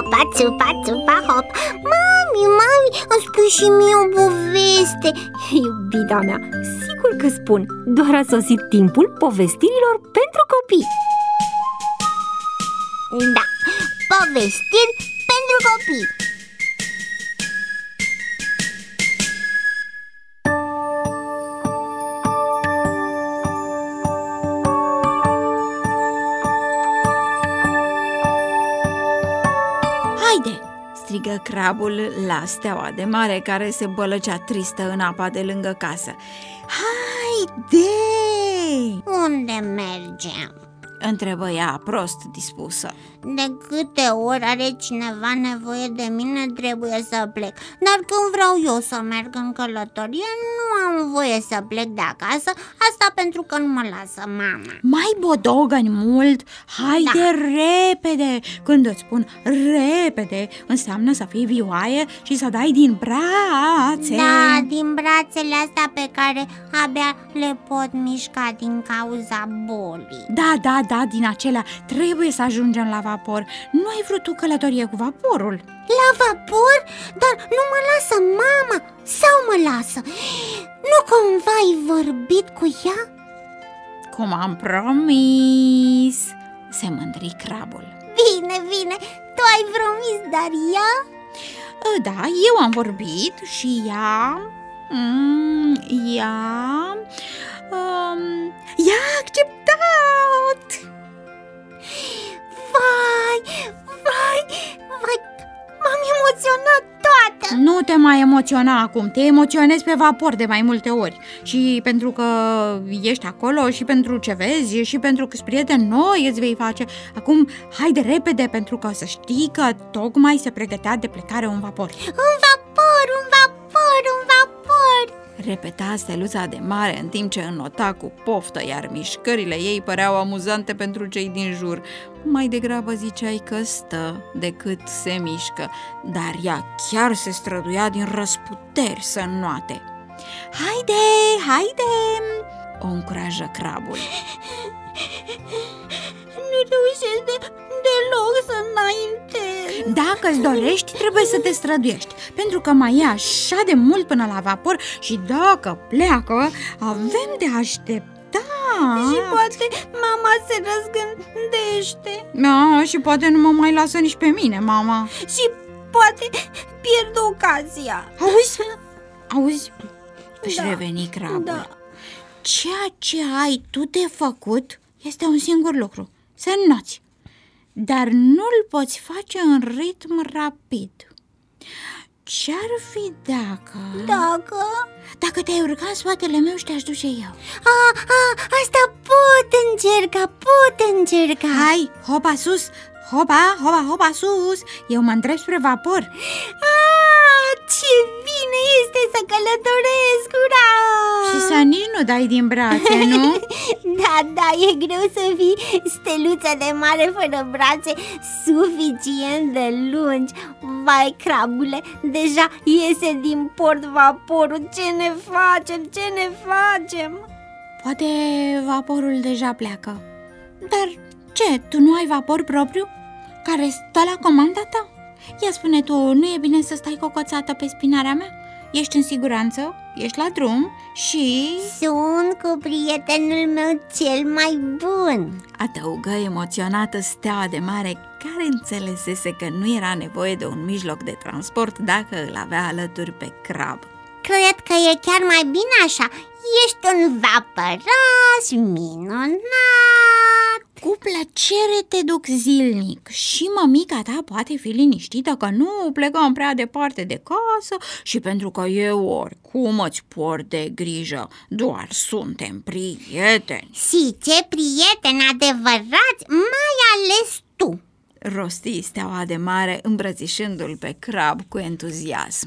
țupa, țupa, țupa, hop. Mami, îmi spui și mie o poveste. Iubita mea, sigur că spun. Doar a sosit timpul povestirilor pentru copii. Da, povestiri pentru copii. Haide, strigă crabul la steaua de mare care se bălăcea tristă în apa de lângă casă. Haide! Unde mergem? Întrebă ea prost dispusă. De câte ori are cineva nevoie de mine, trebuie să plec. Dar când vreau eu să merg în călătorie, nu am voie să plec de acasă. Asta pentru că nu mă lasă mama. Mai bodogăni mult, haide repede. Când îți spun repede, înseamnă să fii vioaie și să dai din brațe. Da, din brațele astea pe care abia le pot mișca din cauza bolii. Da, din acelea. Trebuie să ajungem la vapor. Nu ai vrut tu călătorie cu vaporul? La vapor? Dar nu mă lasă mama? Sau mă lasă? Nu cumva ai vorbit cu ea? Cum am promis, se mândri crabul. Bine, tu ai promis, dar ea? Da, eu am vorbit și ea i-a acceptat. Vai, m-am emoționat toată. Nu te mai emoționa acum, te emoționezi pe vapor de mai multe ori. Și pentru că ești acolo, și pentru ce vezi, și pentru că-s prieteni noi îți vei face. Acum, haide repede, pentru că să știi că tocmai se pregătea de plecare un vapor. Un vapor, repeta steluța de mare în timp ce înnota cu poftă, iar mișcările ei păreau amuzante pentru cei din jur. Mai degrabă ziceai că stă decât se mișcă, dar ea chiar se străduia din răsputeri să înnoate. Haide, o încurajă crabul. Nu reușesc deloc să înaintez. Dacă îți dorești, trebuie să te străduiești, pentru că mai e așa de mult până la vapor și dacă pleacă, avem de așteptat. Și poate mama se răzgândește. Da, și poate nu mă mai lasă nici pe mine, mama. Și poate pierd ocazia. Auzi? Își reveni crabul. Da. Ceea ce ai tu de făcut este un singur lucru, să înnoți. Dar nu-l poți face în ritm rapid. Ce-ar fi dacă te-ai urca în spatele meu și te-aș duce eu? Asta pot încerca. Hai, hopa sus, hopa sus. Eu mă îndrept spre vapor. Ce bine este să călătoresc, ura! Și să nici nu dai din brațe, nu? Da, e greu să fii steluță de mare fără brațe suficient de lungi. Vai, crabule, deja iese din port vaporul. Ce ne facem? Poate vaporul deja pleacă. Dar ce, tu nu ai vapor propriu care stă la comanda ta? Ia spune tu, nu e bine să stai cocoțată pe spinarea mea? Ești în siguranță, ești la drum și... Sunt cu prietenul meu cel mai bun, adăugă emoționată steaua de mare, care înțelesese că nu era nevoie de un mijloc de transport dacă îl avea alături pe crab. Cred că e chiar mai bine așa. Ești un vapăraș minunat. Cu plăcere te duc zilnic și mămica ta poate fi liniștită că nu plecăm prea departe de casă și pentru că eu oricum îți port de grijă, doar suntem prieteni. Și ce prieteni adevărați, mai ales tu, rosti steaua de mare îmbrățișându-l pe crab cu entuziasm.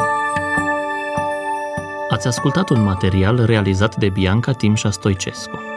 Ați ascultat un material realizat de Bianca Timșa Stoicescu.